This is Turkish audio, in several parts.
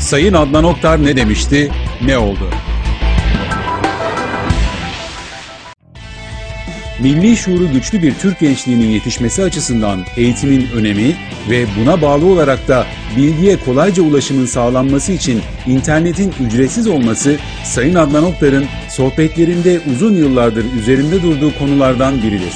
Sayın Adnan Oktar ne demişti, ne oldu? Milli şuuru güçlü bir Türk gençliğinin yetişmesi açısından eğitimin önemi ve buna bağlı olarak da bilgiye kolayca ulaşımın sağlanması için internetin ücretsiz olması, Sayın Adnan Oktar'ın sohbetlerinde uzun yıllardır üzerinde durduğu konulardan biridir.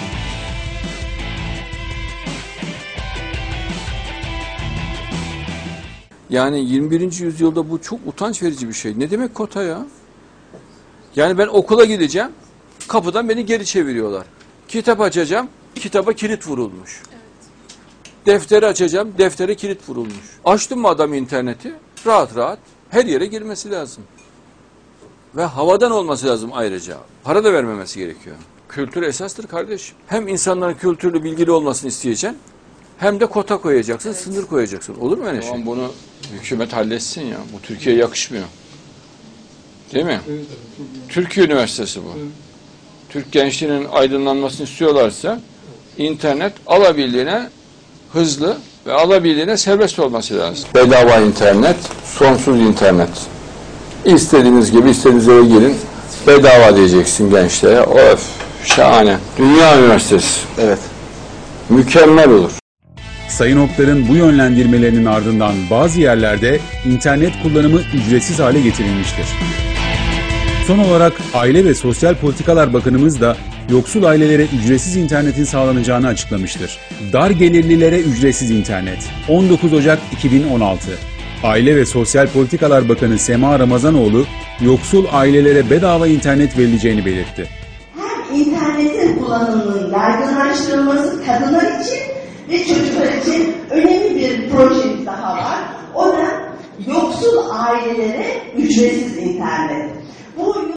Yani 21. yüzyılda bu çok utanç verici bir şey. Ne demek kota ya? Yani ben okula gideceğim, kapıdan beni geri çeviriyorlar. Kitap açacağım, kitaba kilit vurulmuş. Evet. Defteri açacağım, deftere kilit vurulmuş. Açtım mı adam interneti, rahat rahat her yere girmesi lazım. Ve havadan olması lazım ayrıca. Para da vermemesi gerekiyor. Kültür esastır kardeşim. Hem insanların kültürlü, bilgili olmasını isteyeceksin, hem de kota koyacaksın, evet, sınır koyacaksın. Olur mu öyle şey? Bunu hükümet halletsin ya. Bu Türkiye'ye yakışmıyor. Değil mi? Evet. Türkiye Üniversitesi bu. Evet. Türk gençliğinin aydınlanmasını istiyorlarsa internet alabildiğine hızlı ve alabildiğine serbest olması lazım. Bedava internet, sonsuz internet. İstediğiniz gibi istediğiniz eve girin. Bedava diyeceksin gençlere. Of, şahane. Dünya Üniversitesi. Evet. Mükemmel olur. Sayın Oktar'ın bu yönlendirmelerinin ardından bazı yerlerde internet kullanımı ücretsiz hale getirilmiştir. Son olarak Aile ve Sosyal Politikalar Bakanımız da yoksul ailelere ücretsiz internetin sağlanacağını açıklamıştır. Dar gelirlilere ücretsiz internet. 19 Ocak 2016. Aile ve Sosyal Politikalar Bakanı Sema Ramazanoğlu, yoksul ailelere bedava internet verileceğini belirtti. Hem internetin kullanımının yaygınlaştırılması kadınlar için ve çocuklar için önemli bir projemiz daha var. O da yoksul ailelere ücretsiz internet. Bu